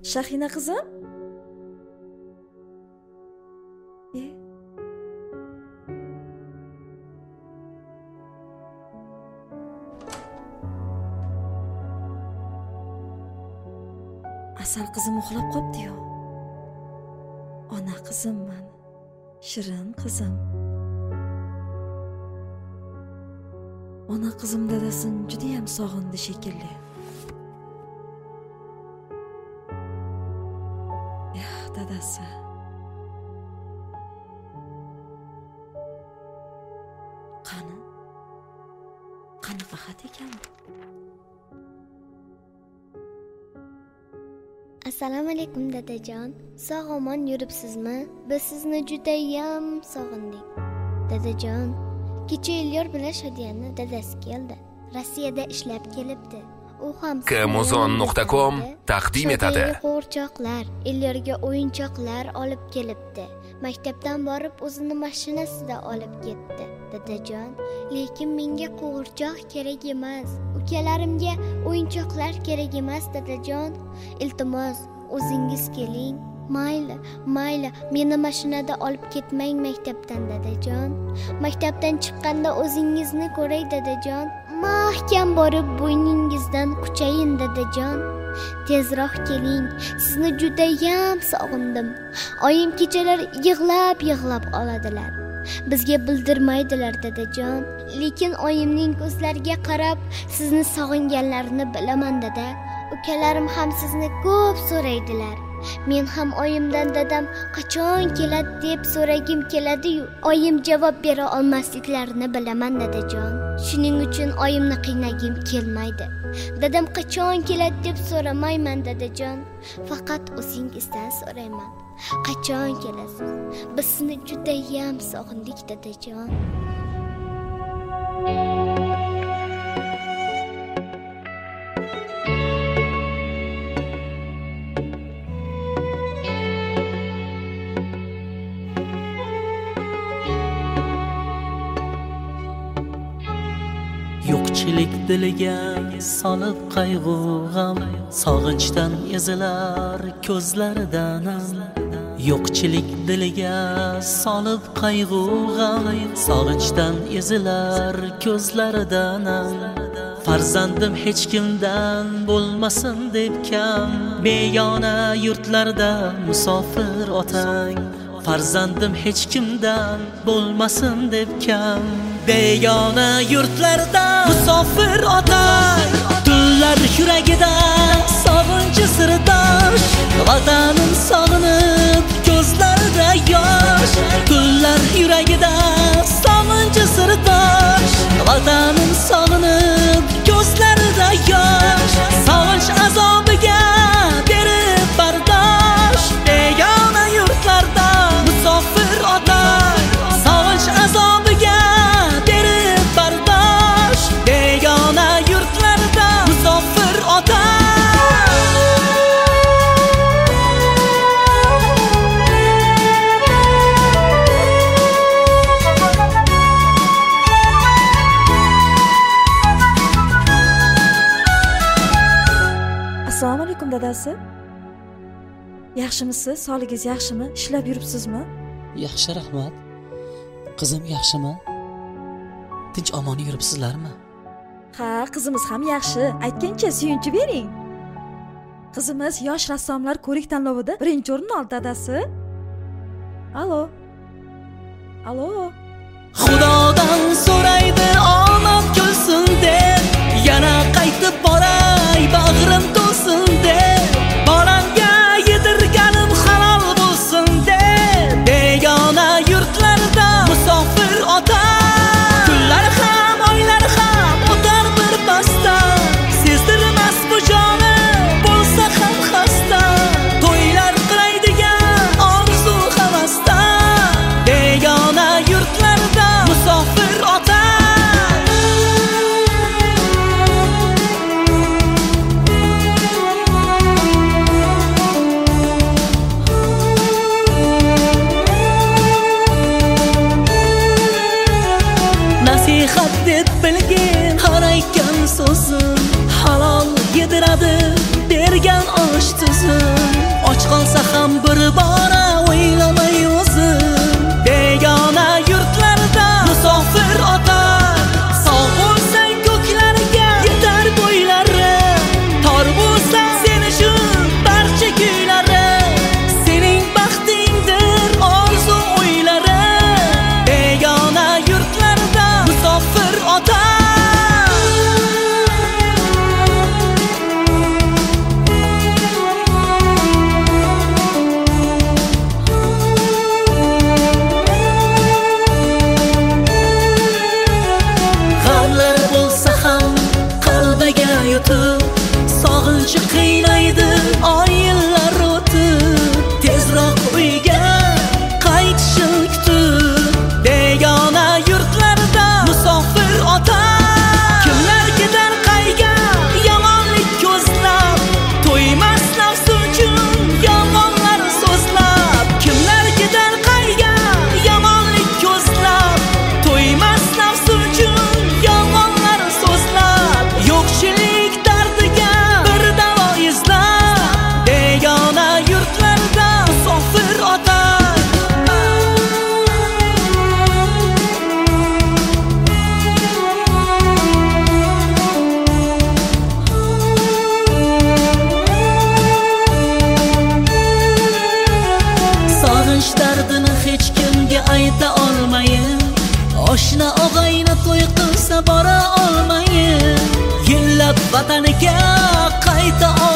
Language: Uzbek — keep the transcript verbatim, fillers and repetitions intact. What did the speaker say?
Shahina qizim? E? Asal qizim uxlab qopti-yu. Ona qizimman. Shirin qizim. Ona qizim dadasini juda ham sog'indi shekilli. Ya, dadasi. Qani? Qanaqa xat ekan? Assalomu alaykum dadajon. Sog'-omon yuribsizmi? Biz sizni juda ham sog'indik. Dadajon, kecha Elyor bilan Shadiyaning dadasi keldi. Rossiyada ishlab kelibdi. U ham Kamozon nuqta com taqdim etadi. Qo'rchoqlar, Elyorga o'yinchoqlar olib kelibdi. Maktabdan borib o'zini mashinasida olib ketdi. Dadajon, lekin menga qo'rchoq kerak emas. Ukalarimga o'yinchoqlar kerak emas dadajon. Iltimos, o'zingiz keling. Mayli, mayli, meni mashinada olib ketmang maktabdan dadajon. Maktabdan chiqqanda o'zingizni ko'ray dadajon. Mahkam borib bo'yningizdan quchayin dadajon. Tezroq keling. Sizni juda ham sog'indim. Oyim kechalar yig'lab-yig'lab oladilar. Bizga bildirmaydilar dadajon. Lekin oyimning ko'zlariga qarab sizni sog'inganlarini bilaman dada. Ukalarim ham sizni ko'p so'raydilar. Men ham oyimdan dadam qachon keladi deb so'ragim keladi-yu, oyim javob bera olmasliklarini bilaman dadajon. Shuning uchun oyimni qiynagim kelmaydi. Dadam qachon keladi deb so'ramayman dadajon. Faqat o'zingizdan so'rayman. Qachon kelasiz? Biz sizni juda ham sog'indik dadajon. Yo'qchilik diliga solib qayg'u g'am, sog'inchdan ezilar ko'zlaridan. Yo'qchilik diliga solib qayg'u g'am, sog'inchdan ezilar ko'zlaridan. Farzandim hech kimdan bo'lmasin deb kam, begona yurtlarda musofir otang. Farzandim hech kimdan bo'lmasin deb kam, begona yurtlarda musofir otang. Tunlar yuragida sog'inchi sirdosh, vatanim sog'inib ko'zlarida yosh. Tunlar yuragida sog'inchi sirdosh, vatanim sog'inib ko'zlarida yosh. Sog'inch azobiga berib bardosh, begona yurtlarda musofir otang. Sog'inch azobiga berib bardosh, begona yurtlarda musofir otang. Assalomu alaykum dadasi. Yaxshimisiz? Sog'ligingiz yaxshimi? Ishlab yuribsizmi? Yaxshi, rahmat. Qizim yaxshimi? Tinch omon yuribsizlarmi? Ha, qizimiz ham yaxshi. Aytgancha suyunchi bering. Qizimiz yosh rassomlar ko'rik tanlovida birinchi o'rin oldi dadasi. Alo. Alo. Xudodan so'raydi omad kulsin deb, yana qaytib boray bag'rim to'lsin deb, bolamga yedirganim halol bo'lsin deb, begona yurtlarda musofir otang. Kunlar ham oylar ham o'tar bir pasda, sezdirmas bu joni bo'lsa ham xasta. To'ylar qilaydigan orzu havasda, begona yurtlarda musofir otang. qiynaydi oylar o'tib, tezroq uyga qaytishim kutib, begona yurtlarda musofir ota. Kimlar ketar qayga yomonlik ko'zlab, to'ymas nafsi uchun yomonlar so'zlab. Kimlar ketar qayga yomonlik ko'zlab, to'ymas nafsi uchun yomonlar so'zlab. Yo'qchilik dardiga bir davo izlab, begona yurtlarda musofir ota. Sog'inch dardini hech kimga ayta olmayin, oshna og'ayni to'y qilsa bora olmayin, yillab vataniga qayta